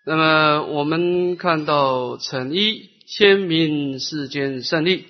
那么我们看到成一千名世间胜利。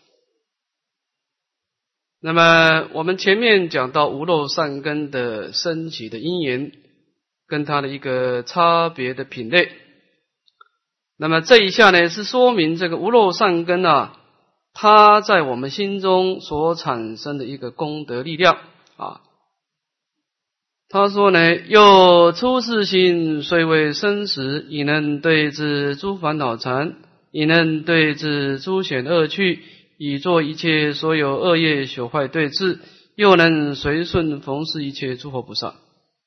那么我们前面讲到无漏善根的升起的因缘，跟它的一个差别的品类。那么这一下呢，是说明这个无漏善根啊，它在我们心中所产生的一个功德力量啊。他说呢，又出世心虽为生死，亦能对治诸烦恼缠，亦能对治诸险恶趣，以作一切所有恶业朽坏对治，又能随顺逢事一切诸佛菩萨。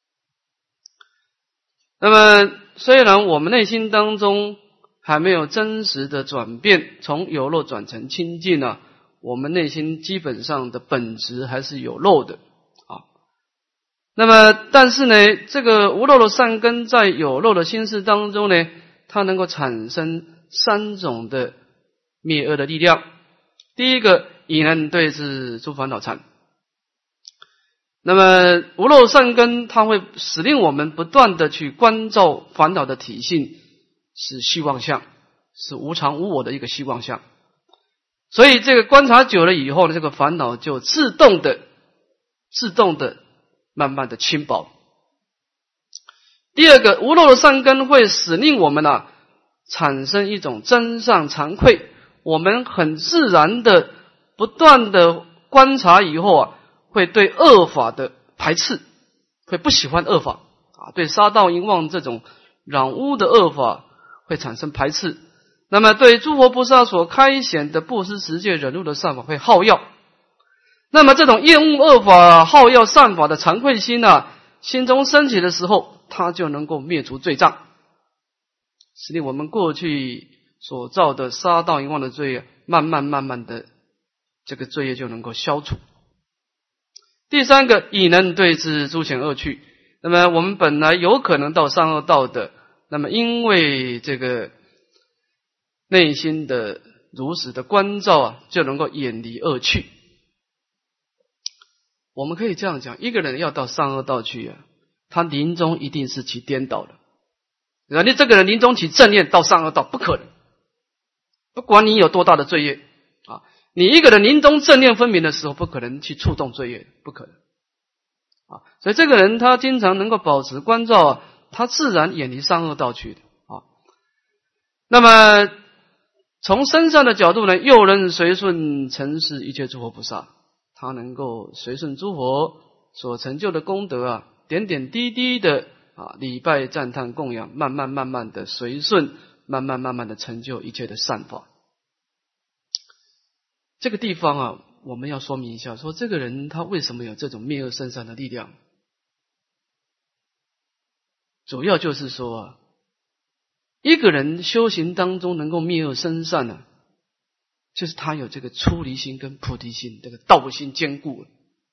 那么虽然我们内心当中还没有真实的转变，从有漏转成清净啊，我们内心基本上的本质还是有漏的啊。那么但是呢，这个无漏的善根在有漏的心事当中呢，它能够产生三种的灭恶的力量。第一个，亦能对治诸烦恼缠。那么无漏善根它会使令我们不断的去关照烦恼的体性，是虚妄相，是无常无我的一个虚妄相。所以这个观察久了以后呢，这个烦恼就自动的慢慢的轻薄。第二个，无漏的善根会使令我们产生一种真善惭愧，我们很自然的不断的观察以后会对恶法的排斥，会不喜欢恶法对杀盗淫妄这种染污的恶法会产生排斥。那么对诸佛菩萨所开显的布施持戒忍辱的善法会好要。那么这种厌恶恶法好要善法的惭愧心心中升起的时候，它就能够灭除罪障，使令我们过去所造的杀盗淫妄的罪业慢慢的这个罪业就能够消除。第三个，亦能对治诸险恶趣。那么我们本来有可能到善恶道的，那么因为这个内心的如实的关照就能够远离恶趣。我们可以这样讲，一个人要到善恶道去他临终一定是起颠倒的。你这个人临终起正念到善恶道不可能，不管你有多大的罪业你一个人临终正念分明的时候，不可能去触动罪业，不可能所以这个人他经常能够保持关照他自然远离善恶道去的那么从身上的角度呢，又能随顺承事一切诸佛菩萨，他能够随顺诸佛所成就的功德点点滴滴的礼拜赞叹供养，慢慢的随顺，慢慢的成就一切的善法。这个地方我们要说明一下，说这个人他为什么有这种灭恶生善的力量，主要就是说一个人修行当中能够灭恶生善就是他有这个出离心跟菩提心，这个道心坚固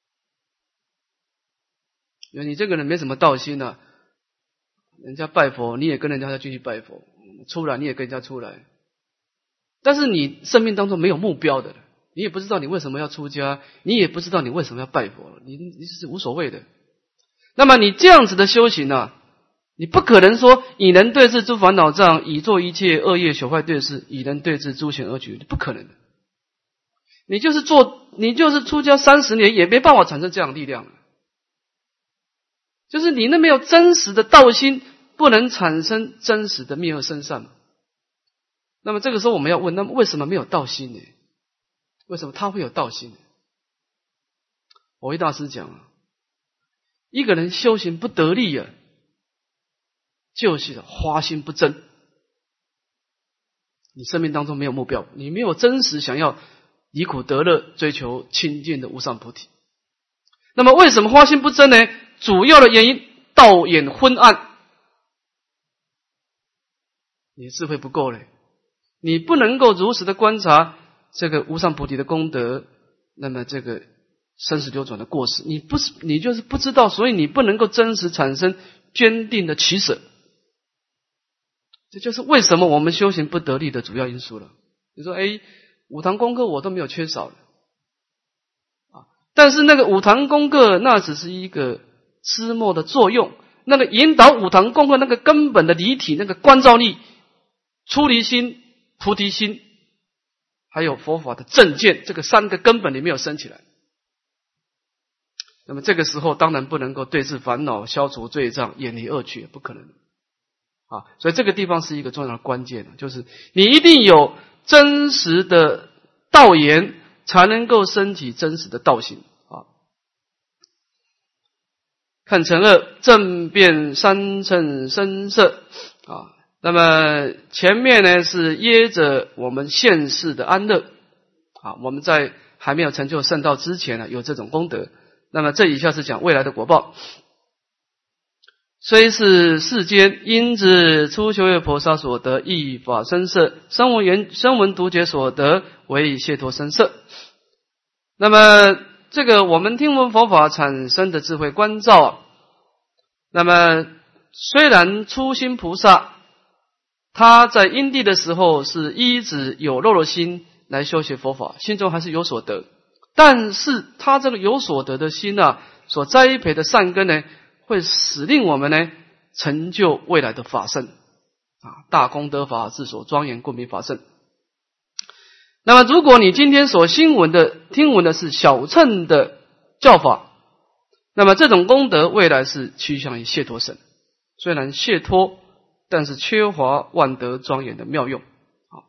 你这个人没什么道心人家拜佛你也跟人家继续拜佛，出来你也跟人家出来，但是你生命当中没有目标的，你也不知道你为什么要出家，你也不知道你为什么要拜佛，你是无所谓的。那么你这样子的修行你不可能说以能对治诸烦恼障，以作一切恶业朽坏对治，以能对治诸险恶趣，不可能的。你就是出家30年也没办法产生这样的力量，就是你那没有真实的道心，不能产生真实的灭恶生善。那么这个时候我们要问，那么为什么没有道心呢？为什么他会有道心呢？我为大师讲一个人修行不得力就是花心不真，你生命当中没有目标，你没有真实想要离苦得乐，追求清净的无上菩提。那么为什么花心不真呢？主要的原因，道眼昏暗，你的智慧不够嘞，你不能够如实的观察这个无上菩提的功德，那么这个生死流转的过失，你就是不知道，所以你不能够真实产生坚定的取舍。这就是为什么我们修行不得力的主要因素了。你说五堂功课我都没有缺少但是那个五堂功课那只是一个枝末的作用， 那个引导五堂共会那个根本的离体，那个观照力、出离心、菩提心，还有佛法的正见，这个三个根本你没有升起来，那么这个时候当然不能够对治烦恼、消除罪障、远离恶趣，不可能啊！所以这个地方是一个重要的关键，就是你一定有真实的道言，才能够升起真实的道行啊！看成二正变三乘声色啊，那么前面呢是掖着我们现世的安乐啊，我们在还没有成就圣道之前呢，有这种功德。那么这以下是讲未来的果报。虽是世间因之初修业菩萨所得异法声色，声闻独觉所得为解脱声色。那么这个我们听闻佛法产生的智慧观照啊，那么虽然初心菩萨他在因地的时候是依止有漏的心来修学佛法，心中还是有所得，但是他这个有所得的心啊，所栽培的善根呢，会使令我们呢成就未来的法身啊，大功德法智所庄严，故名法身。那么如果你今天所听闻的是小乘的教法，那么这种功德未来是趋向于解脱身，虽然解脱，但是缺乏万德庄严的妙用。好，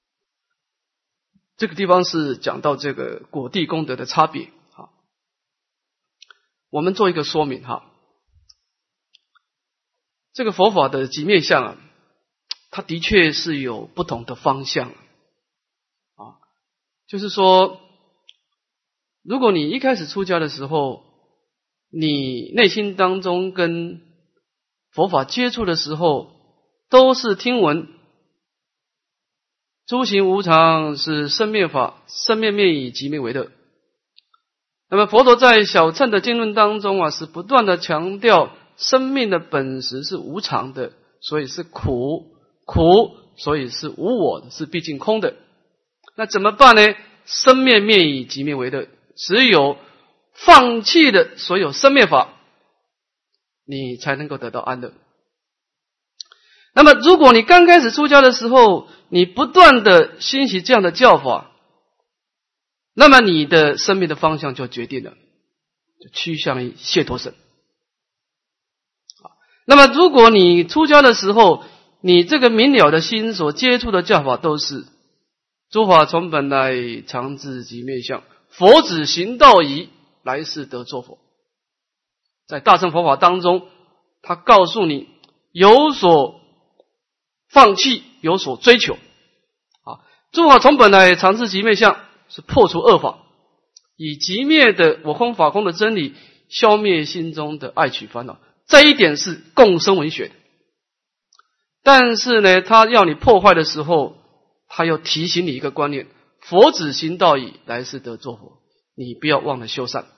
这个地方是讲到这个果地功德的差别。好，我们做一个说明哈。这个佛法的几面相啊，它的确是有不同的方向啊，就是说，如果你一开始出家的时候，你内心当中跟佛法接触的时候，都是听闻诸行无常是生灭法，生灭灭以即灭为乐。那么佛陀在小乘的经论当中啊，是不断的强调生命的本质是无常的，所以是苦，所以是无我的，是毕竟空的。那怎么办呢？生灭灭以即灭为乐，只有放弃了所有生灭法，你才能够得到安乐。那么如果你刚开始出家的时候，你不断的熏习这样的教法，那么你的生命的方向就决定了，就趋向于解脱身。那么如果你出家的时候，你这个明了的心所接触的教法都是诸法从本来，常自即灭相，佛子行道仪，来世得作佛。在大乘佛法当中，他告诉你有所放弃，有所追求啊。诸法从本来，常自即灭相，是破除恶法，以即灭的我空法空的真理，消灭心中的爱取烦恼。这一点是共生文学的，但是呢，他要你破坏的时候，他又提醒你一个观念：佛子行道仪，来世得作佛。你不要忘了修善。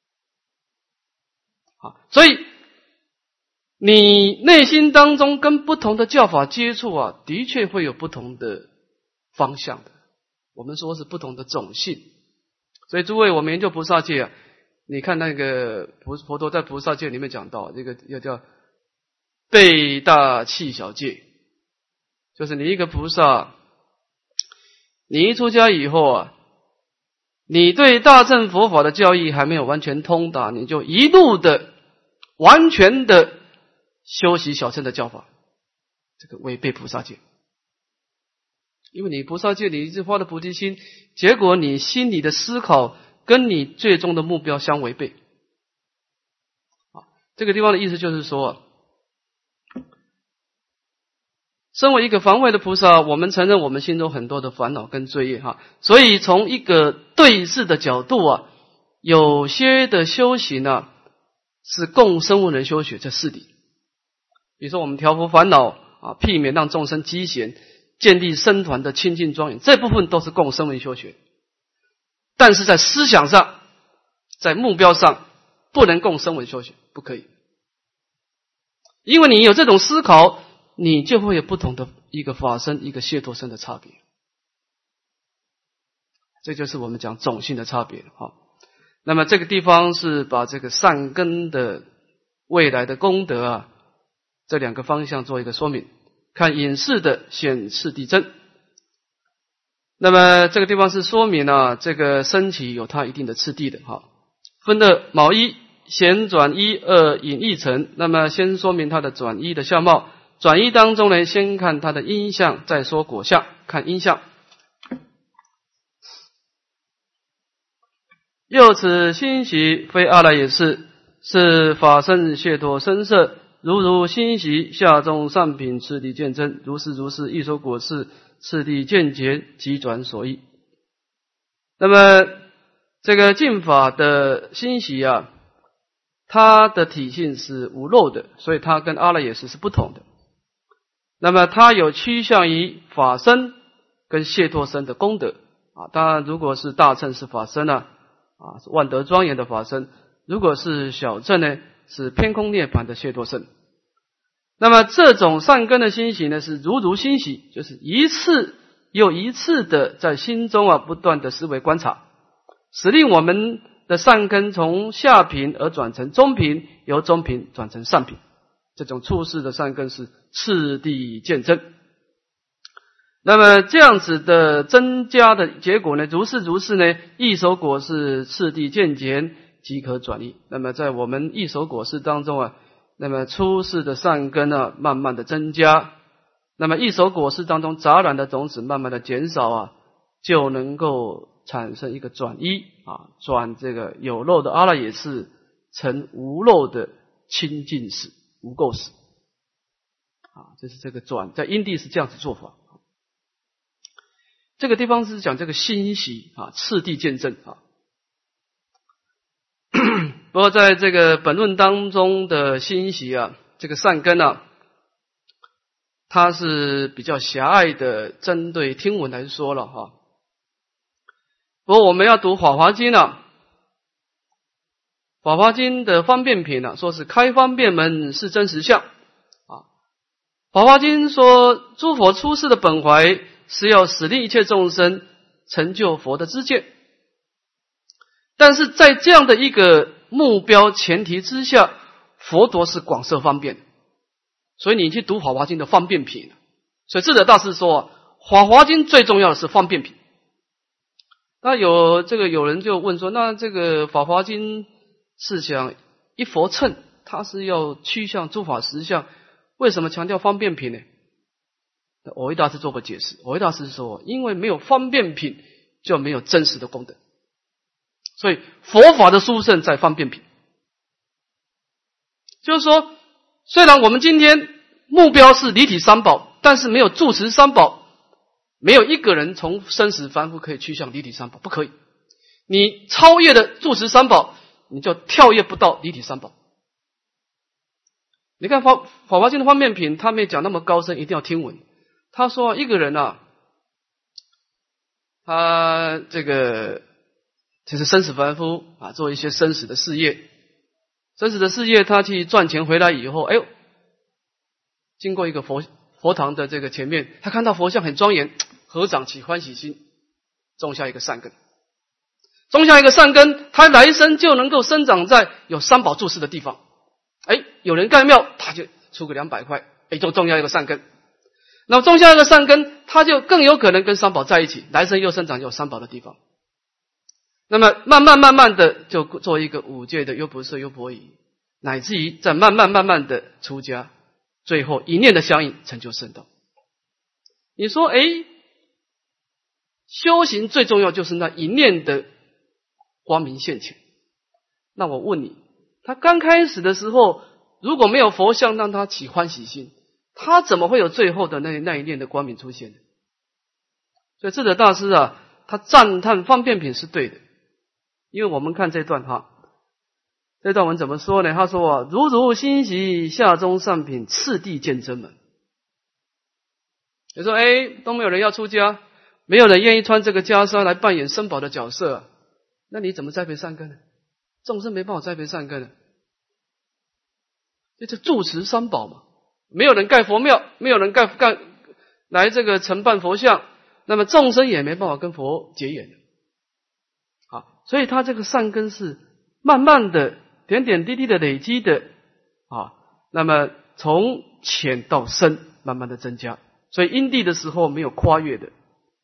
好，所以你内心当中跟不同的教法接触啊，的确会有不同的方向的。我们说是不同的种性。所以诸位，我们研究菩萨戒啊，你看那个佛陀在菩萨戒里面讲到，这个要叫备大器小戒，就是你一个菩萨，你一出家以后啊，你对大乘佛法的教义还没有完全通达，你就一路的完全的修习小乘的教法，这个违背菩萨戒。因为你菩萨戒你一直发的菩提心，结果你心里的思考跟你最终的目标相违背。这个地方的意思就是说，身为一个防卫的菩萨，我们承认我们心中很多的烦恼跟罪业哈，所以从一个对治的角度啊，有些的修行啊是共生闻人修学，这是理。比如说我们调伏烦恼啊，避免让众生积嫌，建立僧团的清净庄严，这部分都是共生闻修学。但是在思想上，在目标上，不能共生闻修学，不可以。因为你有这种思考，你就会有不同的一个法身，一个解脱身的差别。这就是我们讲种性的差别。好，那么这个地方是把这个善根的未来的功德啊， 这两个方向做一个说明。看隐士的显次第真。那么这个地方是说明这个升起有它一定的次第的哈。分的卯一显转一二隐一成。那么先说明它的转一的相貌。转一当中呢，先看它的因相，再说果相。看因相。又此欣喜非阿赖耶识，是法身解脱身色，如欣喜下中上品次第见真，如是一说果是次第见解即转所义。那么这个净法的欣喜它的体性是无漏的，所以它跟阿赖耶识是不同的。那么它有趋向于法身跟解脱身的功德当然如果是大乘是法身是万德庄严的法身，如果是小乘呢，是偏空涅槃的解脱身。那么这种善根的欣喜呢，是如欣喜，就是一次又一次的在心中不断的思维观察，使令我们的善根从下品而转成中品，由中品转成上品。这种处世的善根是次第见真。那么这样子的增加的结果呢，如是呢，异熟果是次第见解即可转移。那么在我们异熟果事当中那么出世的善根慢慢的增加，那么异熟果事当中杂染的种子慢慢的减少就能够产生一个转依转这个有漏的阿赖耶识成无漏的清净识、无垢识这是这个转，在因地是这样子做法。这个地方是讲这个欣喜次第见证不过在这个本论当中的欣喜这个善根它是比较狭隘的针对听闻来说了不过我们要读法华经法华经的方便品说是开方便门是真实相法华经说诸佛出世的本怀是要使令一切众生成就佛的知见，但是在这样的一个目标前提之下，佛陀是广设方便，所以你去读法华经的方便品。所以智者大师说法华经最重要的是方便品。那有人就问说，那这个法华经是讲一佛乘，它是要趋向诸法实相，为什么强调方便品呢？蕅益大师做过解释，蕅益大师说，因为没有方便品就没有真实的功德，所以佛法的殊胜在方便品。就是说，虽然我们今天目标是离体三宝，但是没有住持三宝，没有一个人从生死凡夫可以趋向离体三宝，不可以。你超越了住持三宝，你就跳跃不到离体三宝。你看法华经的方便品，他没讲那么高深，一定要听闻。他说一个人他这个就是生死凡夫做一些生死的事业，他去赚钱回来以后，经过一个佛堂的这个前面，他看到佛像很庄严，合掌起欢喜心，种下一个善根，他来生就能够生长在有三宝住世的地方。有人盖庙，他就出个200块，就种下一个善根。那么种下一个善根，他就更有可能跟三宝在一起，来生又生长有三宝的地方。那么慢慢的就做一个5戒的优婆塞、优婆夷，乃至于再慢慢的出家，最后一念的相应成就圣道。你说修行最重要就是那一念的光明现前。那我问你，他刚开始的时候如果没有佛像让他起欢喜心，他怎么会有最后的那一念的光明出现呢？所以智者大师他赞叹方便品是对的。因为我们看这段这段文怎么说呢？他说如欣喜下中上品次第见真门。你说都没有人要出家，没有人愿意穿这个袈裟来扮演僧宝的角色那你怎么栽培善根呢？众生没办法栽培善根呢。这住持三宝嘛，没有人盖佛庙，没有人盖来这个承办佛像，那么众生也没办法跟佛结缘所以他这个善根是慢慢的点点滴滴的累积的那么从浅到深慢慢的增加，所以因地的时候没有跨越的。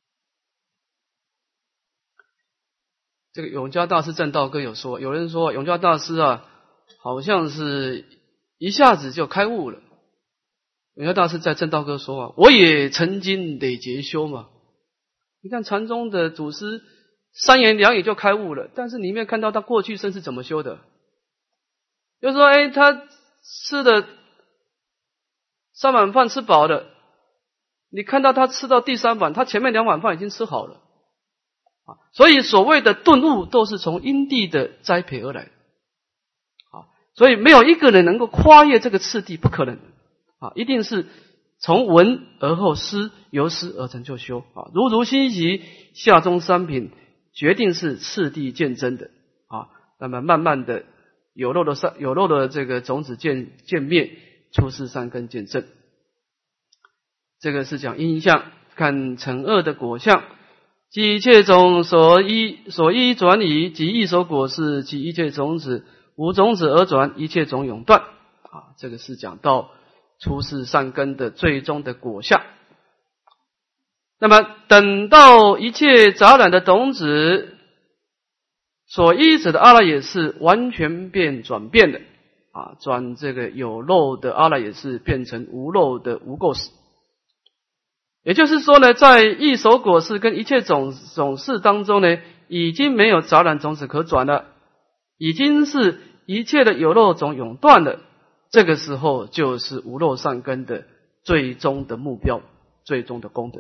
这个永嘉大师正道歌有说，有人说永嘉大师好像是一下子就开悟了。永嘉大师在正道歌说我也曾经累劫修嘛。你看禅宗的祖师3言2语就开悟了，但是你没有看到他过去生是怎么修的。就是说他吃的3碗饭吃饱了，你看到他吃到第3碗，他前面2碗饭已经吃好了。所以所谓的顿悟都是从因地的栽培而来。所以没有一个人能够跨越这个次第，不可能。一定是从闻而后思，由思而成就修。如如心习下中3品决定是次第见真的。那么慢慢的有漏的这个种子见灭，出世善根见正。这个是讲因相，看成恶的果相。即一切种所依转移，即一所果是，即一切种子无种子而转，一切种永断。这个是讲到出世善根的最终的果相。那么等到一切杂染的种子所依止的阿赖耶识完全转变的转这个有漏的阿赖耶识变成无漏的无垢识。也就是说呢，在一手果识跟一切种识当中呢，已经没有杂染种子可转了，已经是一切的有漏种永断了。这个时候就是无漏善根的最终的目标，最终的功德。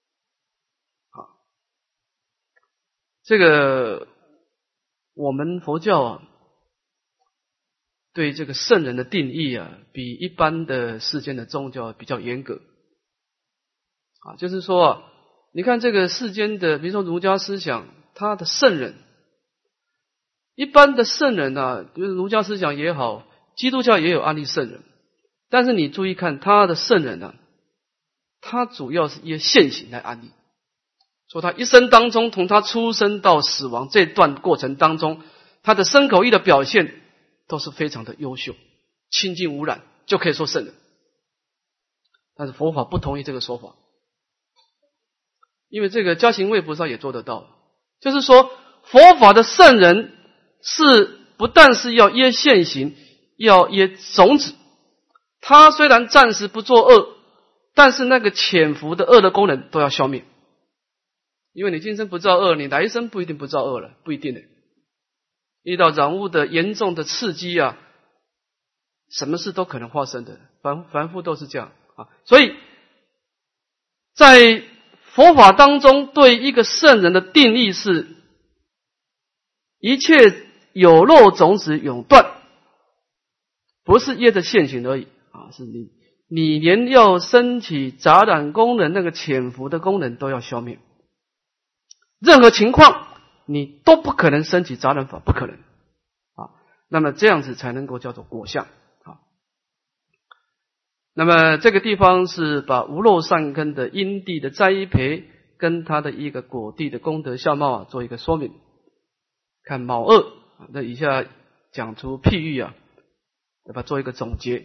这个我们佛教对这个圣人的定义比一般的世间的宗教比较严格。就是说你看这个世间的比如说儒家思想，他的圣人，一般的圣人就是儒家思想也好，基督教也有安立圣人，但是你注意看他的圣人他主要是以现行来安立，说他一生当中从他出生到死亡这段过程当中，他的身口意的表现都是非常的优秀，清净无染，就可以说圣人。但是佛法不同意这个说法，因为这个嘉行卫菩萨也做得到，就是说佛法的圣人是不但是要耶现行，要耶种子，他虽然暂时不做恶，但是那个潜伏的恶的功能都要消灭。因为你今生不造恶，你来生不一定不造恶了，不一定的。遇到染污的严重的刺激什么事都可能发生的，凡夫都是这样所以在佛法当中对一个圣人的定义是一切有漏种子永断，不是业的现行而已是你连要升起杂染功能，那个潜伏的功能都要消灭。任何情况你都不可能升起杂染法，不可能那么这样子才能够叫做果相那么这个地方是把无漏善根的因地的栽培跟它的一个果地的功德相貌做一个说明。看卯二那以下讲出譬喻要把它做一个总结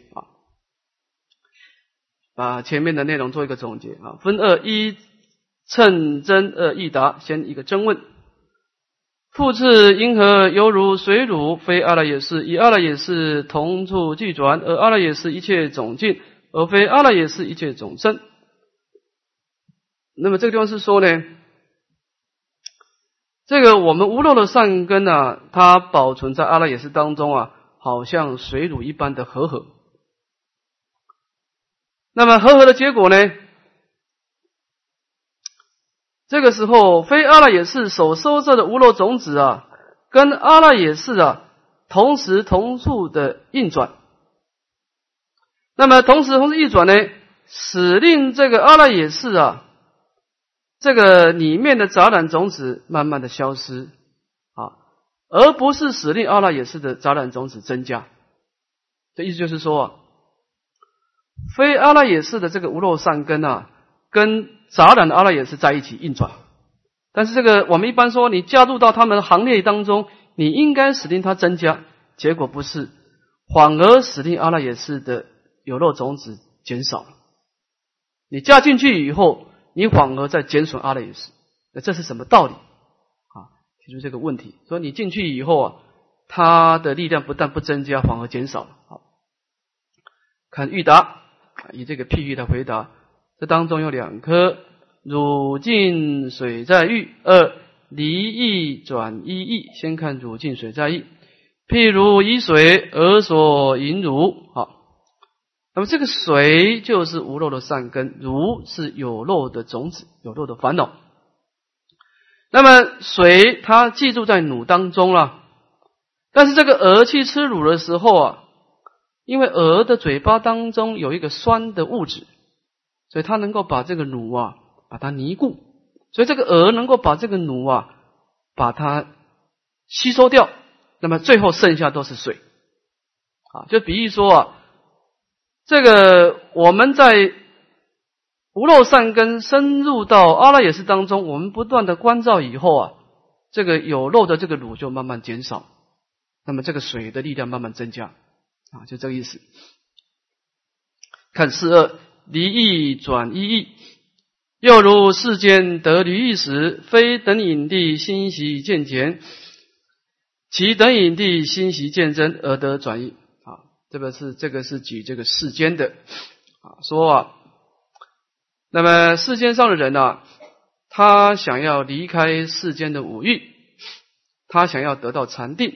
把前面的内容做一个总结分二：一称真，二义答。先一个真问：复次因何犹如水乳非阿赖耶识，以阿赖耶识同处俱转，而阿赖耶识一切种尽，而非阿赖耶识一切种生？那么这个地方是说呢，这个我们无漏的善根它保存在阿赖耶识当中好像水乳一般的和合。那么和合的结果呢，这个时候非阿赖耶识所收摄的无漏种子跟阿赖耶识同时同处的运转。那么同时运转呢，使令这个阿赖耶识这个里面的杂染种子慢慢的消失而不是使令阿赖耶识的杂染种子增加。这意思就是说非阿赖耶识的这个无漏善根跟杂染的阿赖耶识在一起运转，但是这个我们一般说你加入到他们的行列当中，你应该使令它增加，结果不是，反而使令阿赖耶识的有漏种子减少了。你加进去以后，你反而在减损阿赖耶识，那这是什么道理啊？提出这个问题，说你进去以后啊，它的力量不但不增加，反而减少了。好，看喻答，以这个譬喻来回答。这当中有2颗，汝尽水在喻，二离意转一意。先看汝尽水在喻，譬如以水而所引汝。好。那么这个水就是无漏的善根，如是有漏的种子，有漏的烦恼。那么水它寄住在乳当中了，但是这个鹅去吃乳的时候啊，因为鹅的嘴巴当中有一个酸的物质，所以它能够把这个乳啊把它凝固，所以这个鹅能够把这个乳啊把它吸收掉，那么最后剩下都是水啊。就比喻说啊，这个我们在无漏善根深入到阿赖耶识当中，我们不断的关照以后啊，这个有漏的这个乳就慢慢减少，那么这个水的力量慢慢增加啊，就这个意思。看42，离意转一意，又如世间得离意时，非等引地欣喜见减，其等引地欣喜见真而得转意。这个是举这个世间的说啊，那么世间上的人啊，他想要离开世间的五欲，他想要得到禅定，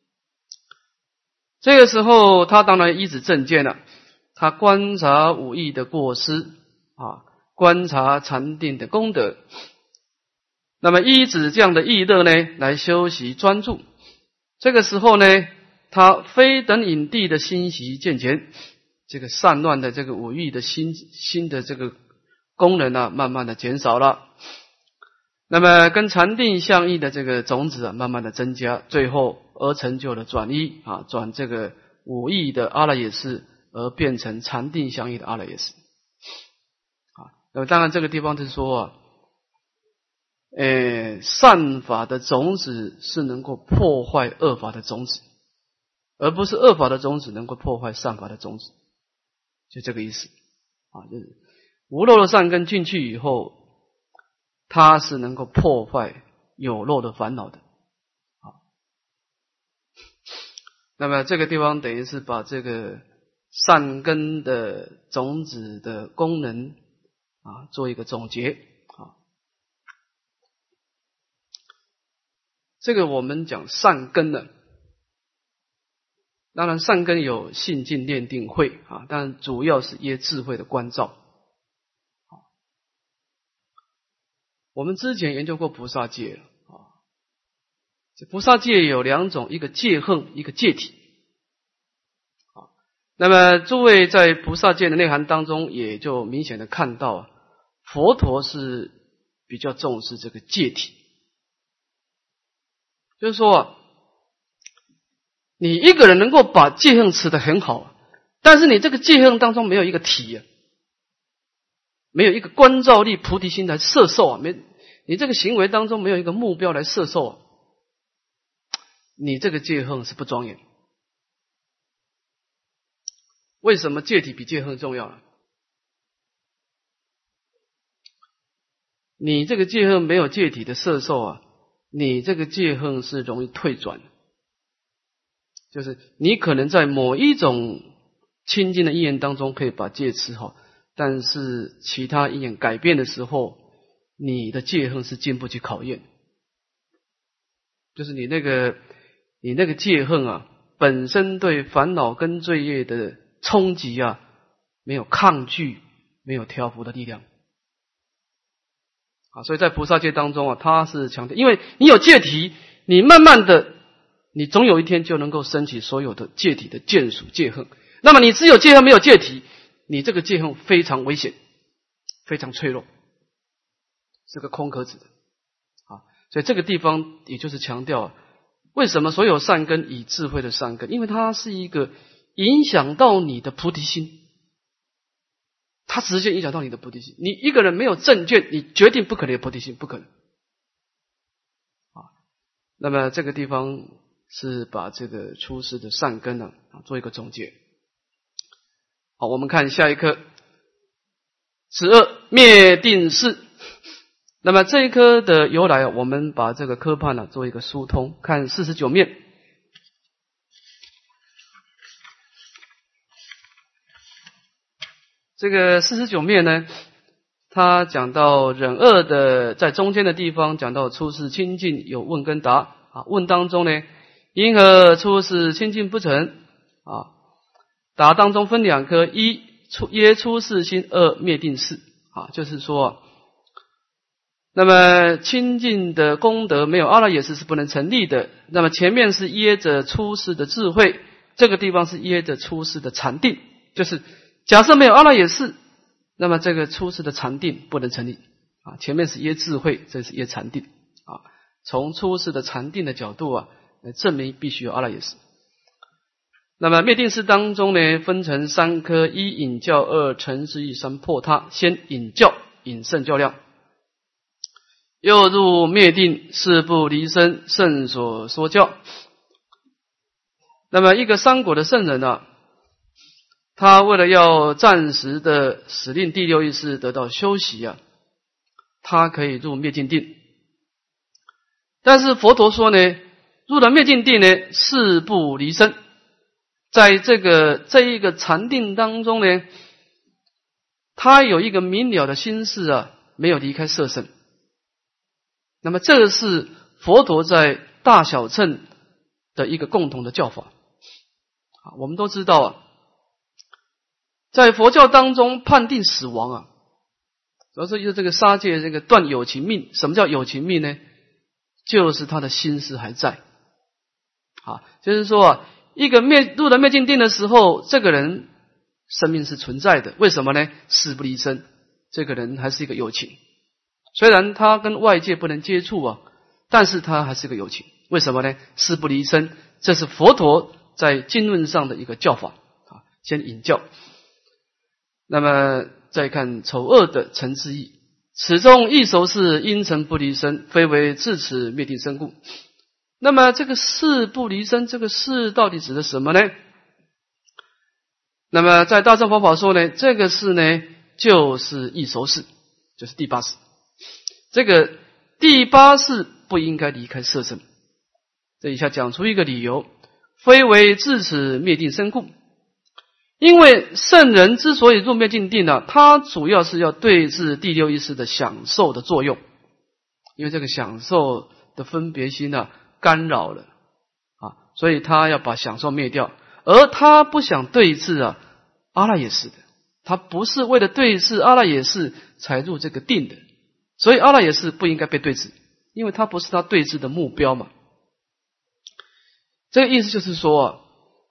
这个时候他当然依止正见了，他观察五欲的过失啊，观察禅定的功德，那么依止这样的意乐呢来修习专注，这个时候呢他非等引地的欣喜见减，这个散乱的这个五欲的心的这个功能啊，慢慢的减少了。那么跟禅定相应的这个种子啊，慢慢的增加，最后而成就了转依啊，转这个五欲的阿赖耶识，而变成禅定相应的阿赖耶识啊。那么当然这个地方就是说啊，善法的种子是能够破坏恶法的种子，而不是恶法的种子能够破坏善法的种子，就这个意思啊。就是无漏的善根进去以后，它是能够破坏有漏的烦恼的啊。那么这个地方等于是把这个善根的种子的功能啊做一个总结啊。这个我们讲善根呢，当然善根有信净念定慧啊，但主要是耶智慧的关照。我们之前研究过菩萨戒啊，这菩萨戒有2种，一个戒行，一个戒体啊。那么诸位在菩萨戒的内涵当中，也就明显的看到，佛陀是比较重视这个戒体，就是说你一个人能够把戒行持得很好，但是你这个戒行当中没有一个体啊，没有一个观照力菩提心来摄受啊，你这个行为当中没有一个目标来摄受啊，你这个戒行是不庄严。为什么戒体比戒行重要呢？你这个戒行没有戒体的摄受啊，你这个戒行是容易退转，就是你可能在某一种清净的因缘当中可以把戒持好，但是其他因缘改变的时候，你的戒行是经不起考验，就是你那个戒行啊，本身对烦恼跟罪业的冲击啊，没有抗拒，没有调伏的力量啊。所以在菩萨戒当中啊，它是强调，因为你有戒体，你慢慢的，你总有一天就能够升起所有的戒体的见属戒行。那么你只有戒行没有戒体，你这个戒行非常危险，非常脆弱，是个空壳子的啊。所以这个地方也就是强调为什么所有善根以智慧的善根，因为它是一个影响到你的菩提心，它直接影响到你的菩提心。你一个人没有正见，你决定不可能有菩提心，不可能啊。那么这个地方是把这个出世的善根呢做一个总结。 好，我们看下一科，此二灭定式。那么这一科的由来，我们把这个科判做一个疏通，看49面。这个49面呢，他讲到忍恶的，在中间的地方讲到出世清净有问跟答啊。问当中呢，因何出世清净不成啊？答当中分两科，一耶出世心，二灭定式啊，就是说，那么清净的功德没有阿赖耶识是不能成立的。那么前面是耶着出世的智慧，这个地方是耶着出世的禅定，就是假设没有阿赖耶识，那么这个出世的禅定不能成立啊。前面是耶智慧，这是耶禅定啊。从出世的禅定的角度啊，来证明必须有阿赖耶识。那么灭定式当中呢，分成3科：一引教，二成实义，三破他。先引教，引圣教量。又入灭定，事不离身，圣所说教。那么一个三果的圣人啊，他为了要暂时的使令第六意识得到休息啊，他可以入灭尽定。但是佛陀说呢，入了灭尽定呢，事不离身。在这一个禅定当中呢，他有一个明了的心事啊，没有离开色身。那么这个是佛陀在大小乘的一个共同的教法。我们都知道啊，在佛教当中判定死亡啊，主要是这个杀戒这个断有情命。什么叫有情命呢？就是他的心思还在啊，就是说啊，一个入了灭尽定的时候，这个人生命是存在的。为什么呢？事不离身，这个人还是一个有情。虽然他跟外界不能接触啊，但是他还是个有情。为什么呢？事不离身，这是佛陀在经论上的一个教法啊。先引教，那么再看丑恶的成之意。此中异熟是因尘不离身，非为自此灭定身故。那么这个事不离身，这个事到底指的什么呢？那么在大乘佛法说呢，这个事呢就是异熟事，就是第八识。这个第八识不应该离开色身。这以下讲出一个理由，非为自此灭定身故。因为圣人之所以入灭尽定呢，他主要是要对治第六意识的享受的作用，因为这个享受的分别心呢干扰了啊，所以他要把享受灭掉，而他不想对治啊阿赖耶识的，他不是为了对治阿赖耶识才入这个定的，所以阿赖耶识不应该被对治，因为他不是他对治的目标嘛。这个意思就是说啊，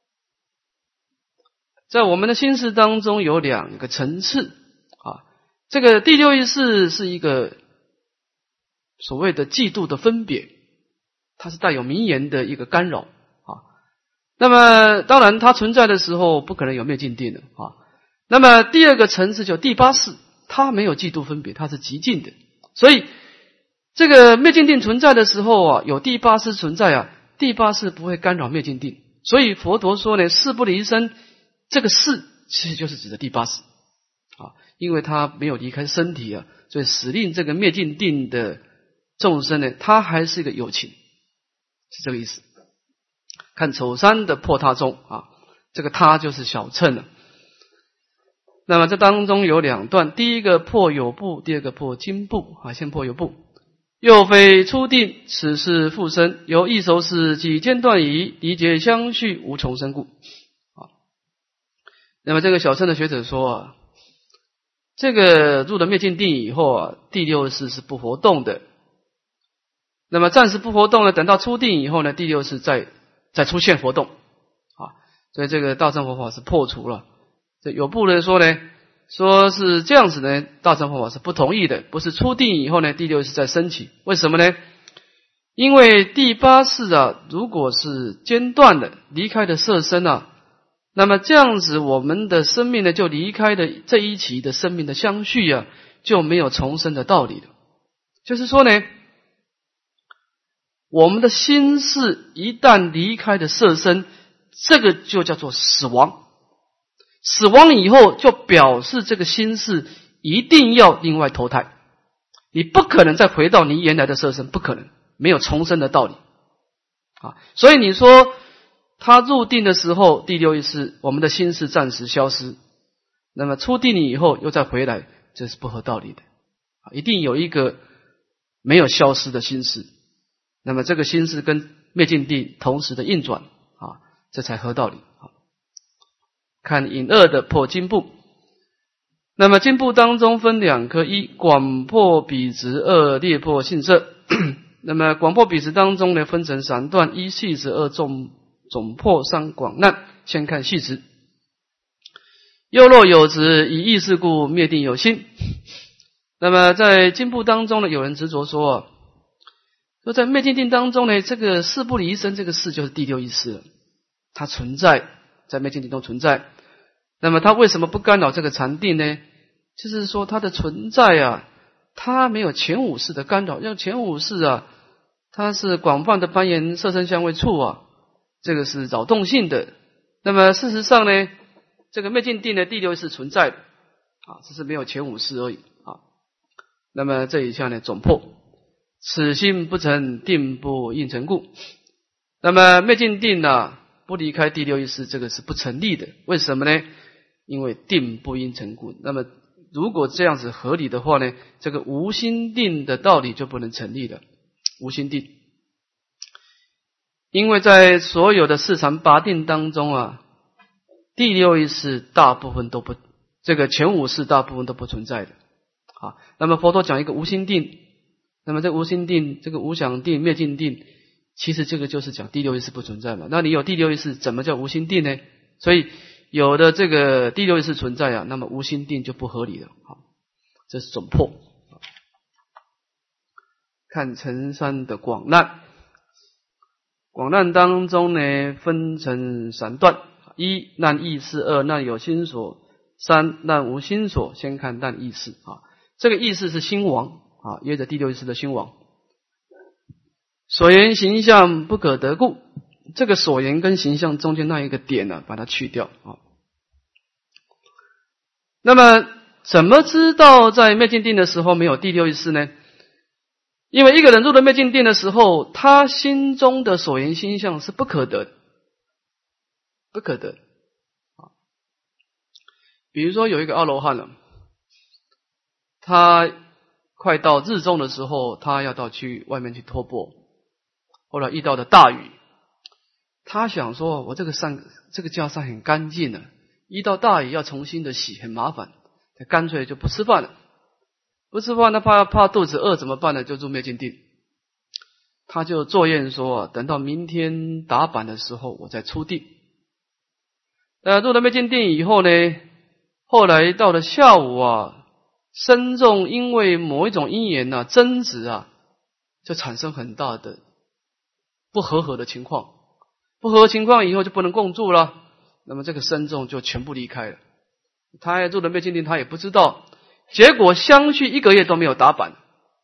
在我们的心识当中有2个层次啊，这个第六意识是一个所谓的嫉妒的分别，它是带有名言的一个干扰啊。那么当然它存在的时候不可能有灭尽定的啊。那么第2个层次叫第八识，它没有嫉妒分别，它是极尽的。所以这个灭尽定存在的时候啊，有第八识存在啊，第八识不会干扰灭尽定。所以佛陀说呢，事不离身，这个事其实就是指的第八识啊，因为他没有离开身体啊，所以使令这个灭尽定的众生呢，他还是一个有情，是这个意思。看丑三的破他中啊，这个他就是小乘了。那么这当中有2段，第一个破有部，第2个破经部啊。先破有部，又非初定，此是复生，由异熟识及间断疑，离结相续，无重生故啊。那么这个小乘的学者说啊，这个入了灭尽定以后啊，第六识是不活动的。那么暂时不活动呢，等到初定以后呢，第六识再出现活动啊。所以这个大乘佛法是破除了。这有部人说呢，说是这样子呢，大乘佛法是不同意的，不是初定以后呢，第六识再升起。为什么呢？因为第八识啊，如果是间断的离开的色身啊，那么这样子我们的生命呢，就离开的这一期的生命的相续啊，就没有重生的道理了。就是说呢，我们的心识一旦离开的色身，这个就叫做死亡。 死亡以后就表示这个心识一定要另外投胎，你不可能再回到你原来的色身，不可能，没有重生的道理啊。所以你说他入定的时候，第六意识我们的心识暂时消失，那么出定以后又再回来，这是不合道理的啊，一定有一个没有消失的心识，那么这个心识跟灭尽定同时的运转啊，这才合道理啊。看引二的破经部，那么经部当中分两科，一广破笔直，二裂破性色。那么广破笔直当中呢，分成三段，一细直，二总破，三广难。先看细直。又若有执，以意识故灭定有心。那么在经部当中呢，有人执着说说在灭尽定当中呢，这个事不离身，这个事就是第六意识了，它存在在灭尽定中存在。那么它为什么不干扰这个禅定呢？就是说它的存在啊，它没有前五识的干扰，像前五识啊，它是广泛的攀缘色身香味触啊，这个是扰动性的。那么事实上呢，这个灭尽定的第六意识存在的啊，只是没有前五识而已啊。那么这一项呢，总破此心不成，定不应成故。那么灭尽定啊，不离开第六意识，这个是不成立的。为什么呢？因为定不应成故。那么如果这样子合理的话呢，这个无心定的道理就不能成立了。无心定，因为在所有的四禅八定当中啊，第六意识大部分都不，这个前五识大部分都不存在的啊。那么佛陀讲一个无心定，那么这无心定，这个无想定、灭尽定，其实这个就是讲第六意识不存在嘛。那你有第六意识，怎么叫无心定呢？所以有的这个第六意识存在啊，那么无心定就不合理了。好，这是总破。看成三的广难，广难当中呢，分成三段：一难意识，二难有心所，三难无心所。先看难意识啊，这个意识是心王啊，约着第六意识的心王。所言形象不可得故，这个所言跟形象中间那一个点呢，把它去掉啊。那么怎么知道在灭尽定的时候没有第六意识呢？因为一个人入了灭尽定的时候，他心中的所言心象是不可得的，不可得啊。比如说有一个阿罗汉了，他快到日中的时候，他要到去外面去托钵，后来遇到的大雨，他想说我这个袈裟很干净了，遇到大雨要重新的洗很麻烦，他干脆就不吃饭了。不吃饭，他怕肚子饿怎么办呢？就入灭尽定。他就作愿说，等到明天打板的时候，我再出定。入了灭尽定以后呢，后来到了下午啊，身众因为某一种因缘啊争执啊，就产生很大的不和合的情况。不和合情况以后就不能共住了，那么这个身众就全部离开了。他入了灭尽定，他也不知道。结果相续1个月都没有打板，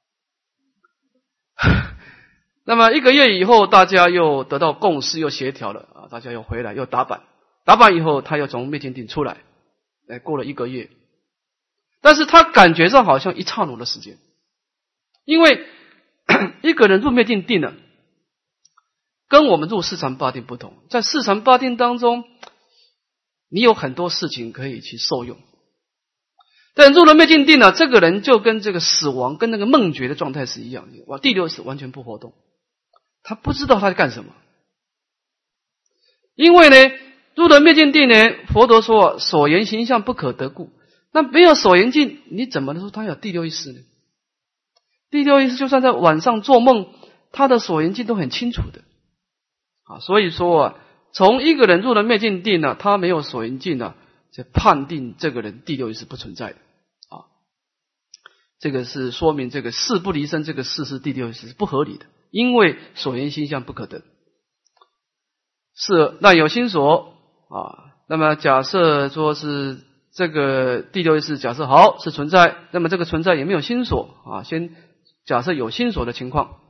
那么1个月以后，大家又得到共识，又协调了啊，大家又回来又打板，打板以后，他又从灭尽定出来，过了1个月，但是他感觉上好像一刹那的时间，因为一个人入灭尽定呢，跟我们入四禅八定不同，在四禅八定当中，你有很多事情可以去受用。但入了灭尽定呢，这个人就跟这个死亡跟那个梦觉的状态是一样的，第六意识完全不活动，他不知道他在干什么。因为呢，入了灭尽定呢，佛陀说所言形象不可得故，那没有所言境，你怎么能说他有第六意识呢？第六意识就算在晚上做梦，他的所言境都很清楚的啊。所以说啊，从一个人入了灭尽定呢，他没有所言境呢，就判定这个人第六意识不存在的啊。这个是说明这个事不离身，这个事是第六意识是不合理的，因为所言心象不可得。是那有心所啊，那么假设说是这个第六意识，假设好是存在，那么这个存在也没有心所啊。先假设有心所的情况，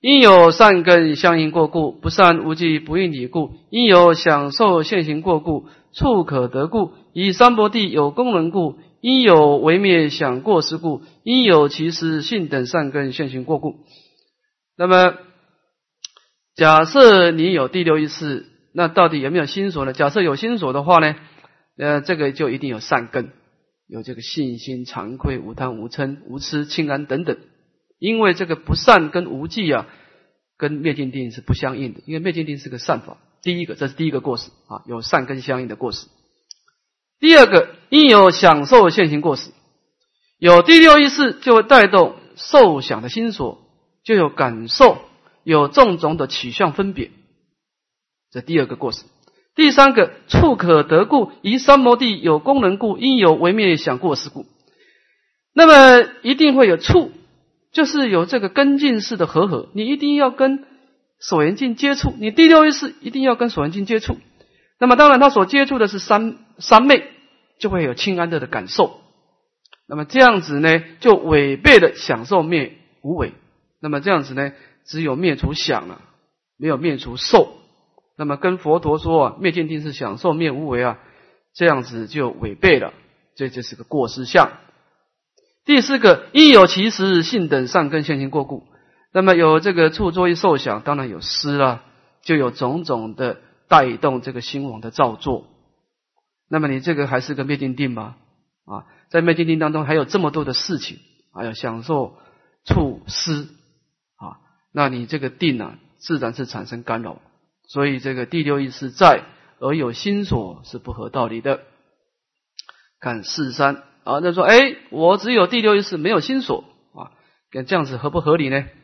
因有善根相应过故，不善无记不应理故，因有享受现行过故，处可得故，以三摩地有功能故，因有为灭想过失故，因有其实性等善根现行过故。那么假设你有第六意识，那到底有没有心所呢？假设有心所的话呢，这个就一定有善根，有这个信心、惭愧、无贪、无嗔、无痴、清安等等。因为这个不善跟无记啊，跟灭尽定是不相应的，因为灭尽定是个善法。这是第一个过失啊，有善根相应的过失。第二个，因有享受现行过失，有第六意识就会带动受想的心所，就有感受，有种种的取向分别，这第二个过失。第三个，处可得故，以三摩地有功能故，因有为灭想过失故。那么一定会有处，就是有这个根境式的合，你一定要跟所缘境接触，你第六意识一定要跟所缘境接触。那么当然他所接触的是三昧，就会有清安乐的感受。那么这样子呢，就违背了享受灭无为。那么这样子呢，只有灭除想了，没有灭除受。那么跟佛陀说啊，灭尽定是享受灭无为啊，这样子就违背了，这就是个过失相。第四个，因有其实性等善根现行过故。那么有这个处作意受想，当然有思啦，就有种种的带动这个心王的造作。那么你这个还是个灭尽定吗？啊，在灭尽定当中还有这么多的事情，还有享受、处、思啊，那你这个定啊，自然是产生干扰。所以这个第六意识在而有心所是不合道理的。看43啊，那说我只有第六意识没有心所啊，这样子合不合理呢？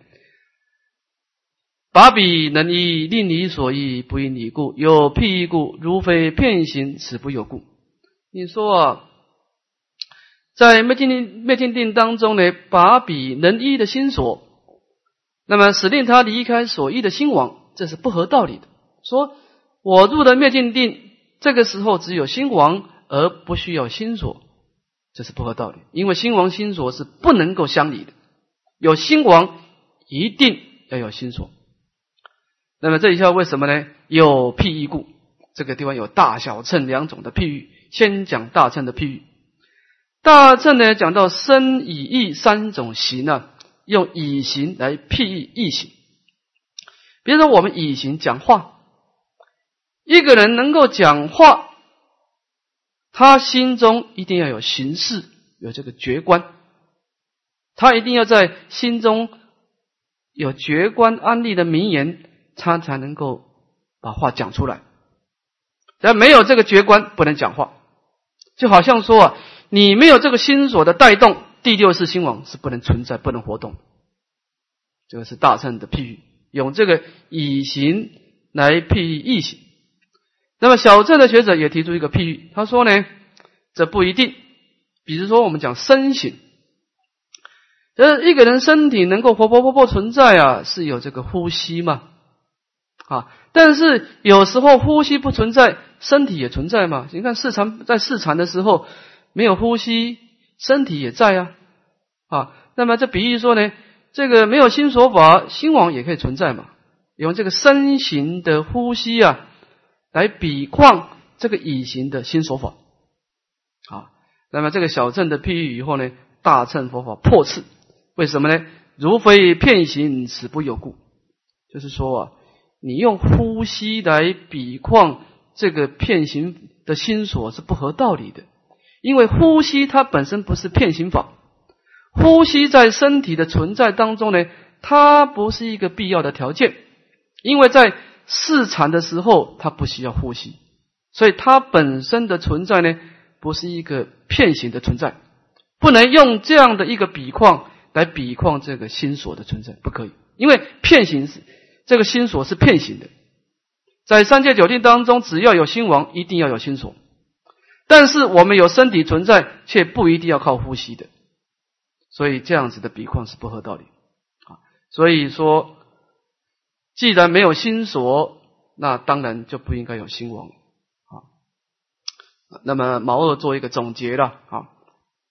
把彼能依，令你所依，不因你故，有譬喻故，如非片行，此不有故。你说啊，在灭尽定当中呢，把彼能依的心所，那么使令他离开所依的心王，这是不合道理的。说我入了灭尽定，这个时候只有心王而不需要心所，这是不合道理。因为心王心所是不能够相离的，有心王一定要有心所。那么这一下为什么呢？有譬喻故，这个地方有大小乘两种的譬喻。先讲大乘的譬喻。大乘呢讲到身语意三种行啊，用以行来譬喻意行。比如说我们以行讲话，一个人能够讲话，他心中一定要有行事，有这个觉观，他一定要在心中有觉观安立的名言，他才能够把话讲出来。但没有这个觉观，不能讲话。就好像说啊，你没有这个心所的带动，第六识心王是不能存在，不能活动。这个是大乘的譬喻，用这个以行来譬喻意行。那么小乘的学者也提出一个譬喻，他说呢，这不一定。比如说我们讲身行，一个人身体能够活泼存在啊，是有这个呼吸嘛啊，但是有时候呼吸不存在，身体也存在嘛。你看在视禅的时候没有呼吸，身体也在啊。那么这比喻说呢，这个没有心所法，心王也可以存在嘛。用这个身行的呼吸啊，来比况这个已行的心所法。好，那么这个小乘的譬喻以后呢，大乘佛法破斥。为什么呢？如非片行，此不有故。就是说啊，你用呼吸来比况这个片行的心所是不合道理的。因为呼吸它本身不是片行法，呼吸在身体的存在当中呢，它不是一个必要的条件。因为在视禅的时候它不需要呼吸，所以它本身的存在呢，不是一个片行的存在，不能用这样的一个比况来比况这个心所的存在，不可以。因为片行是这个心所是片行的，在三界九定当中，只要有心王，一定要有心所。但是我们有身体存在，却不一定要靠呼吸的，所以这样子的比况是不合道理啊。所以说，既然没有心所，那当然就不应该有心王啊。那么毛二做一个总结了啊。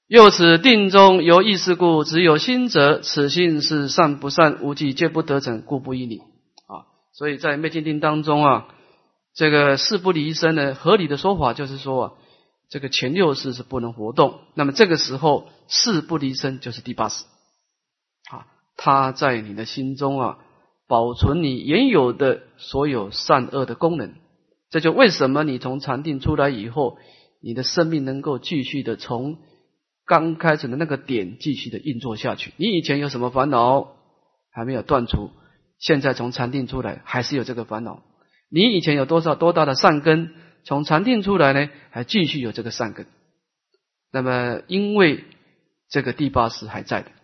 又此定中由意识故，只有心者，此心是善不善，无记皆不得成，故不依理。所以在灭尽定当中这个事不离身呢，合理的说法就是说这个前六识是不能活动，那么这个时候事不离身就是第八识它在你的心中保存你原有的所有善恶的功能。这就为什么你从禅定出来以后，你的生命能够继续的从刚开始的那个点继续的运作下去。你以前有什么烦恼还没有断除，现在从禅定出来还是有这个烦恼。你以前有多大的善根，从禅定出来呢还继续有这个善根。那么因为这个第八识还在的。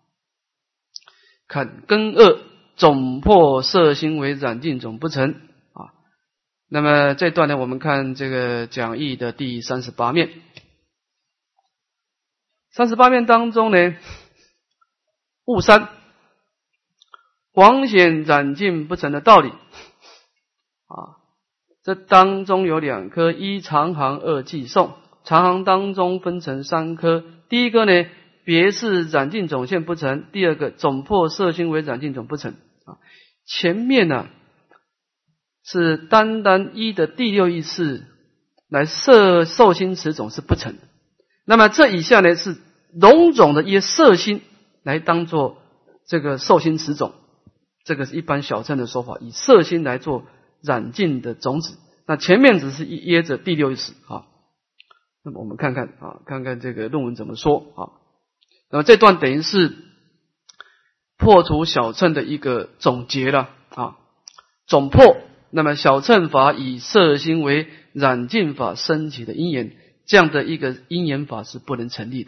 看根二总破色心为染尽总不成那么这段呢，我们看这个讲义的第38面。38面当中呢，悟三广显染尽不成的道理这当中有两科，一长行，二记诵。长行当中分成三科，第一个呢，别是染尽总现不成，第二个总破色心为染尽总不成前面是单单一的第六意识来受心持种是不成的。那么这以下呢是笼总的一些色心来当做这个受心持种，这个是一般小乘的说法，以色心来做染尽的种子。那前面只是掖着第六意识那么我们看看这个论文怎么说那么这段等于是破除小乘的一个总结了总破。那么小乘法以色心为染尽法升起的因缘，这样的一个因缘法是不能成立的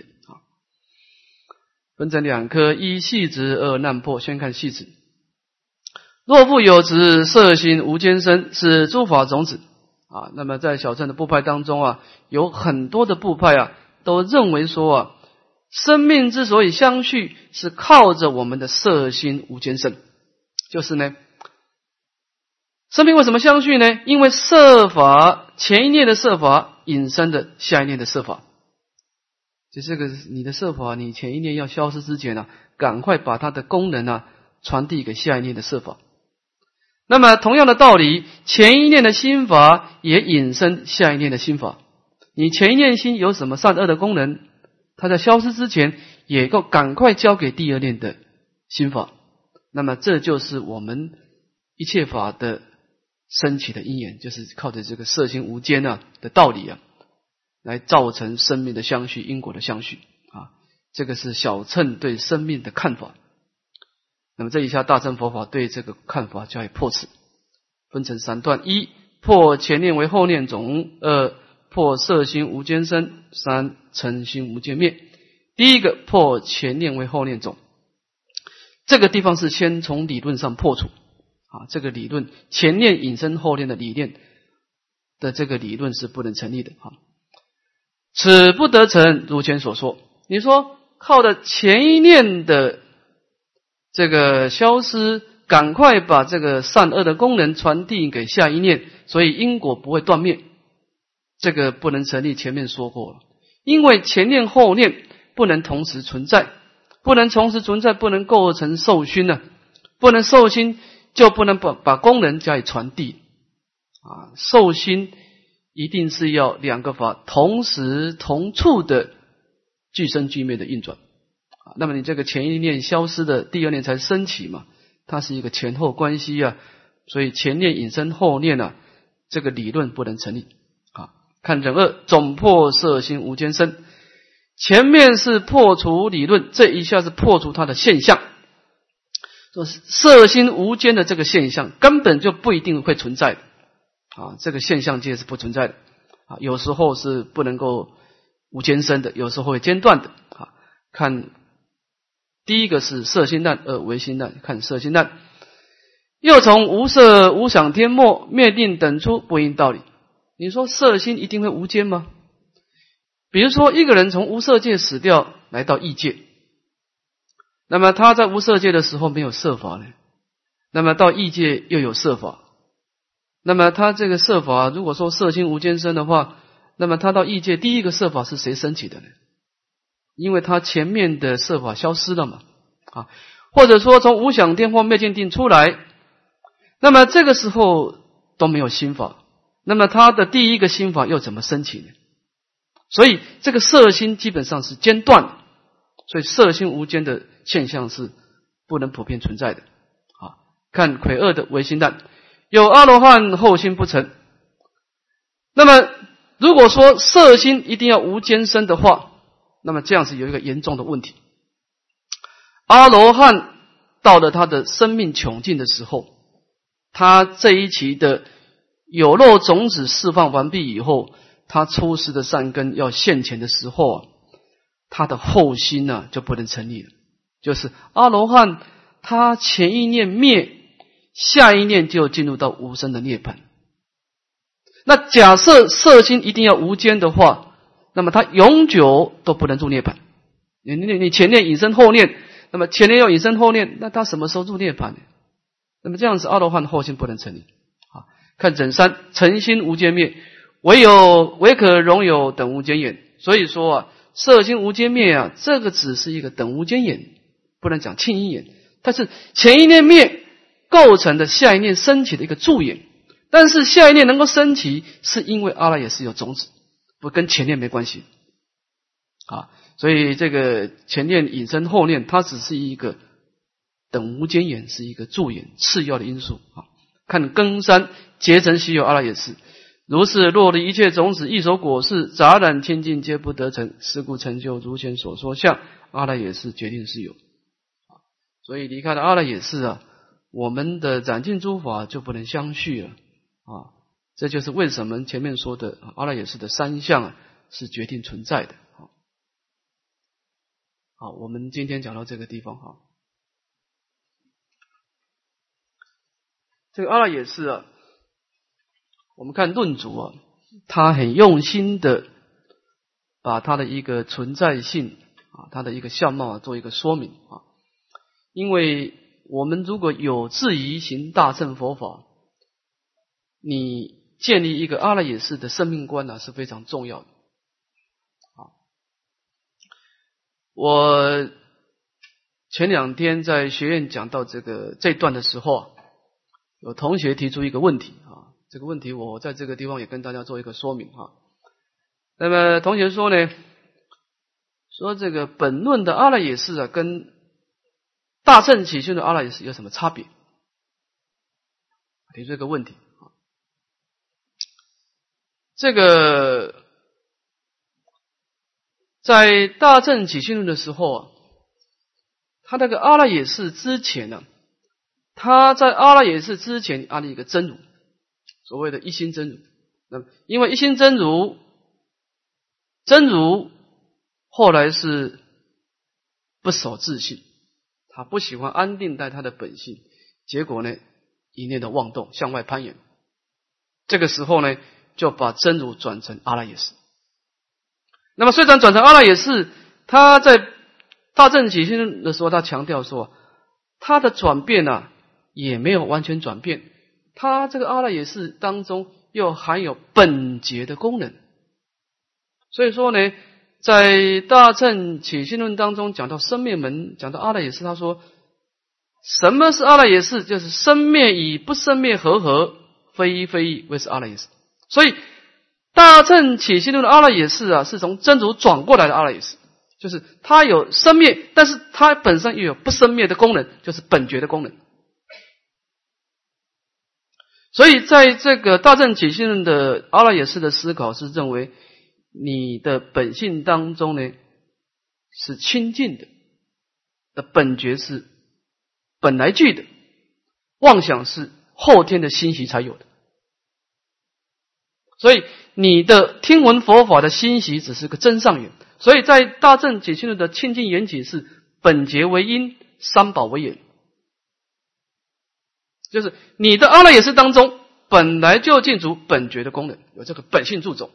分成两科，一细执，二难破。先看细执。若复有执，色心无间生，是诸法种子那么在小乘的部派当中有很多的部派都认为说生命之所以相续是靠着我们的色心无间生，就是呢生命为什么相续呢？因为色法前一念的色法引生的下一念的色法，就这个你的色法你前一念要消失之前赶快把它的功能传递给下一念的色法。那么同样的道理，前一念的心法也引生下一念的心法。你前一念心有什么善恶的功能，它在消失之前也够赶快交给第二念的心法。那么这就是我们一切法的升起的因缘，就是靠着这个色心无间的道理来造成生命的相续，因果的相续这个是小乘对生命的看法。那么这一下大乘佛法对这个看法加以破斥，分成三段：一破前念为后念种，二破色心无间生，三尘心无间灭。第一个破前念为后念种，这个地方是先从理论上破除这个理论前念引生后念的理念的这个理论是不能成立的此不得成，如前所说。你说靠着前一念的这个消失，赶快把这个善恶的功能传递给下一念，所以因果不会断灭，这个不能成立。前面说过了，因为前念后念不能同时存在，不能同时存在，不能构成受心不能受心就不能把功能加以传递受心一定是要两个法同时同处的俱生俱灭的运转那么你这个前一念消失的，第二念才升起嘛，它是一个前后关系所以前念引生后念这个理论不能成立看忍二总破色心无间生，前面是破除理论，这一下是破除它的现象。说色心无间的这个现象根本就不一定会存在的这个现象界是不存在的有时候是不能够无间生的，有时候会间断的看第一个是色心难，二唯心难。看色心难，又从无色无想天末灭定等出不应道理。你说色心一定会无间吗？比如说一个人从无色界死掉来到异界，那么他在无色界的时候没有色法呢，那么到异界又有色法，那么他这个色法如果说色心无间生的话，那么他到异界第一个色法是谁升起的呢？ 因为他前面的色法消失了嘛，啊，或者说从无想定或灭尽定出来，那么这个时候都没有心法，那么他的第一个心法又怎么升起呢？所以这个色心基本上是间断的，所以色心无间的现象是不能普遍存在的。啊，看癸二的唯心蛋，有阿罗汉后心不成。那么如果说色心一定要无间生的话，那么这样是有一个严重的问题。阿罗汉到了他的生命穷尽的时候，他这一期的有漏种子释放完毕以后，他初世的善根要现前的时候啊，他的后心呢就不能成立了。就是阿罗汉他前一念灭，下一念就进入到无生的涅槃。那假设色心一定要无间的话，那么他永久都不能入涅槃。你前念引生后念，那么前念要引生后念，那他什么时候入涅槃呢？那么这样子阿罗汉后心不能成立。啊，看整三诚心无间灭，唯可容有等无间眼。所以说啊，色心无间灭啊，这个只是一个等无间眼，不能讲庆因眼。但是前一念灭构成的下一念升起的一个助眼，但是下一念能够升起，是因为阿赖耶识有种子，不跟前念没关系。啊，所以这个前念引生后念，它只是一个等无间眼，是一个助眼次要的因素。啊，看庚三结成稀有阿赖耶识，如是落的一切种子异熟果事杂染天尽皆不得成，是故成就如前所说相，阿赖耶识决定是有。所以离开了阿赖耶识啊，我们的染净诸法就不能相续了。啊，这就是为什么前面说的阿赖耶识的三相啊是决定存在的。好，我们今天讲到这个地方哈。这个阿赖耶识啊，我们看论主啊，他很用心的把他的一个存在性啊，他的一个相貌啊做一个说明啊。因为我们如果有志于行大乘佛法，你建立一个阿赖耶识的生命观呢是非常重要的。我前两天在学院讲到这段的时候，有同学提出一个问题啊，这个问题我在这个地方也跟大家做一个说明哈。那么同学说呢，说这个本论的阿赖耶识啊，跟大乘起信的阿赖耶识有什么差别？提出一个问题啊。这个在大乘起信论的时候啊，他那个阿赖耶识之前呢，他在阿赖耶识之前安立一个真如，所谓的一心真如。那么因为一心真如后来是不守自性，他不喜欢安定在他的本性，结果呢一念的妄动向外攀岩，这个时候呢就把真如转成阿赖耶识。那么虽然转成阿赖耶识，他在大乘起信论的时候，他强调说他的转变啊也没有完全转变，他这个阿赖耶识当中又含有本觉的功能。所以说呢，在大乘起信论当中讲到生灭门，讲到阿赖耶识，他说什么是阿赖耶识？就是生灭与不生灭合，非一非一，谓是阿赖耶识。所以大乘起信论的阿赖耶识啊，是从真如转过来的阿赖耶识，就是它有生灭，但是它本身又有不生灭的功能，就是本觉的功能。所以在这个大乘起信论的阿赖耶识的思考是认为，你的本性当中呢是清净的本觉是本来具的，妄想是后天的欣习才有的。所以你的听闻佛法的欣习只是个真上缘。所以在大乘起信论的清净缘起是本觉为因，三宝为缘，就是你的阿赖耶识当中本来就尽足本觉的功能，有这个本性助种。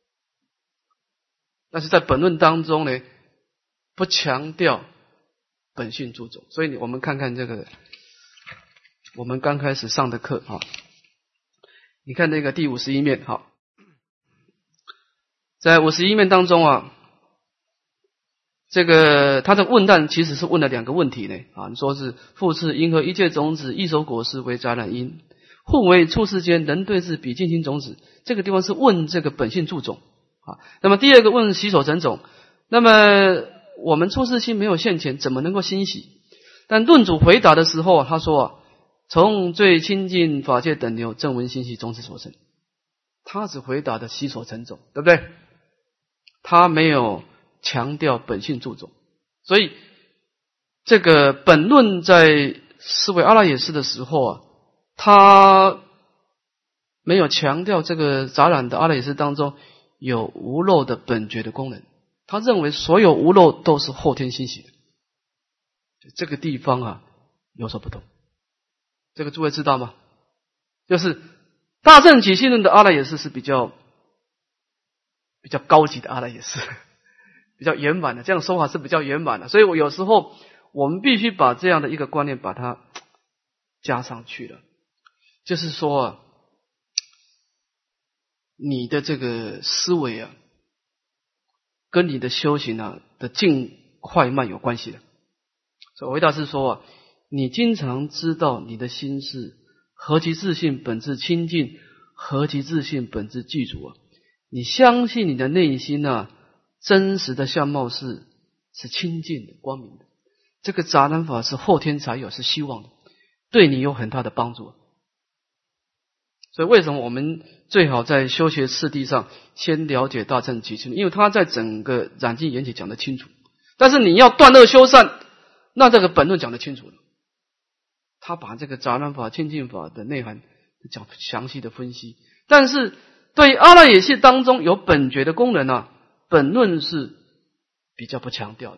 但是在本论当中呢，不强调本性助种。所以我们看看这个我们刚开始上的课啊，你看那个第51面哈，在51面当中啊， 这个他的问难其实是问了2个问题呢啊，你说是复次因何一切种子异熟果实为杂染因，互为处世间人对治比尽心种子，这个地方是问这个本性助种啊。那么第2个问习所成种，那么我们处世心没有现前，怎么能够欣喜？但论主回答的时候他说从最亲近法界等流正闻欣喜种子所生，他只回答的习所成种，对不对？他没有强调本性助种，所以这个本论在思维阿赖耶识的时候他没有强调这个杂染的阿赖耶识当中有无漏的本觉的功能，他认为所有无漏都是后天欣喜的，这个地方有所不同。这个诸位知道吗？就是大乘起信论的阿赖耶识是比较高级的阿赖耶识，比较圆满的，这样说法是比较圆满的，所以有时候我们必须把这样的一个观念把它加上去了，就是说你的这个思维跟你的修行的进快慢有关系的。所以我回答是说你经常知道你的心是何其自性本质清净，何其自性本质具足你相信你的内心真实的相貌是清净的光明的，这个杂染法是后天才有，是希望的，对你有很大的帮助。所以为什么我们最好在修学次第上先了解大乘起信论，因为他在整个染净缘起讲得清楚，但是你要断恶修善，那这个本论讲得清楚了，他把这个杂染法清净法的内涵讲详细的分析。但是对阿赖耶识当中有本觉的功能本论是比较不强调的，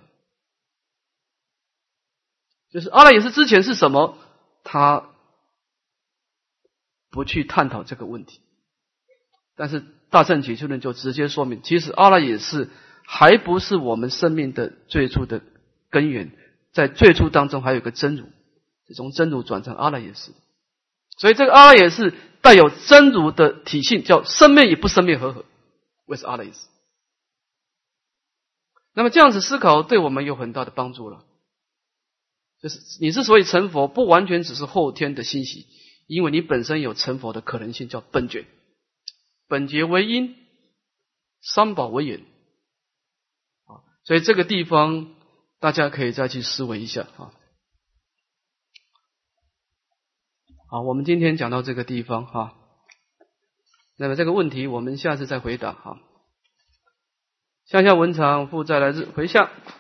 就是阿赖耶识之前是什么，他不去探讨这个问题。但是大乘起信论就直接说明，其实阿赖耶识还不是我们生命的最初的根源，在最初当中还有一个真如，从真如转成阿赖耶识，所以这个阿赖耶识带有真如的体性，叫生灭与不生灭合合，为是阿赖耶识。那么这样子思考对我们有很大的帮助了，就是你之所以成佛不完全只是后天的欣喜，因为你本身有成佛的可能性，叫本觉，本觉为因，三宝为缘所以这个地方大家可以再去思维一下好，我们今天讲到这个地方那么这个问题我们下次再回答向下文长复再来日回向。